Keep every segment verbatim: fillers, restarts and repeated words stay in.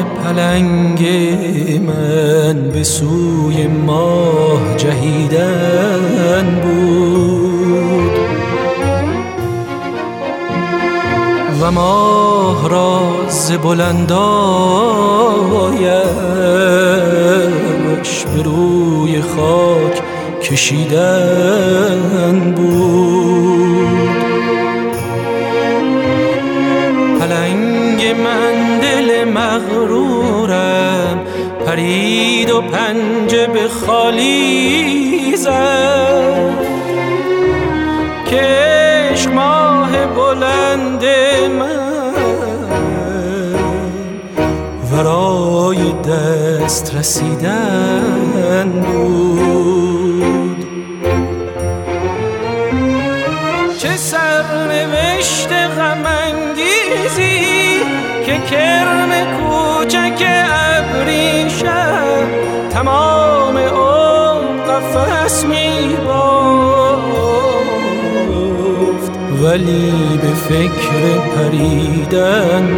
پلنگ من به سوی ماه جهیدن بود و ماه را ز بلندایش به روی خاک کشیدن بود. پلنگ من دل مغرورم پرید و پنجه به خالی زد که عشق ماه بلند من ورای دست رسیدن بود. چه سرنوشت غم انگیزی که کرم کوچک ابریشم تمام عمر قفس می‌بافت ولی به فکر پریدن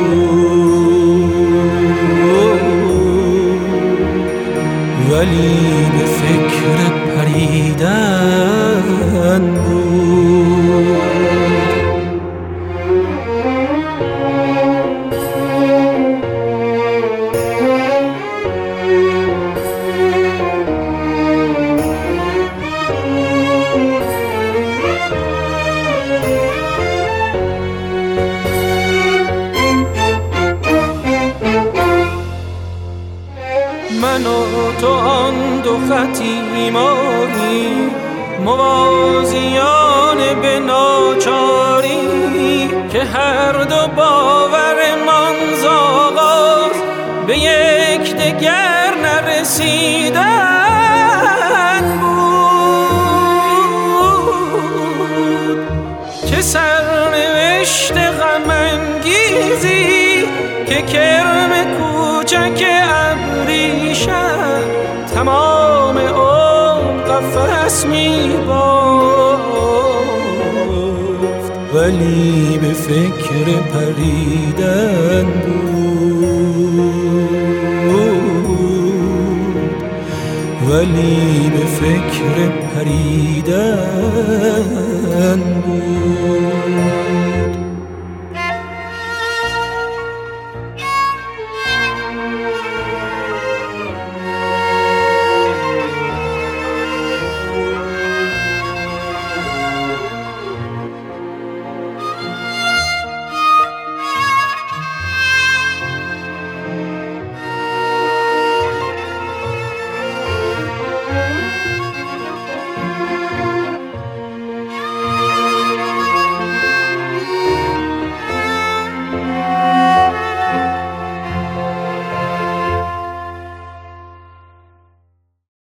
بود، ولی به فکر پریدن بود. من و تو آن دو خطی مایی موازیان به ناچاری که هر دو باورمان ز آغاز به یک دگر نرسیدن بود. چه سرنوشت غم انگیزی که کرم کوچک ابریشم تمام عمر قفس می‌بافت ولی به فکر پریدن بود، ولی به فکر پریدن بود.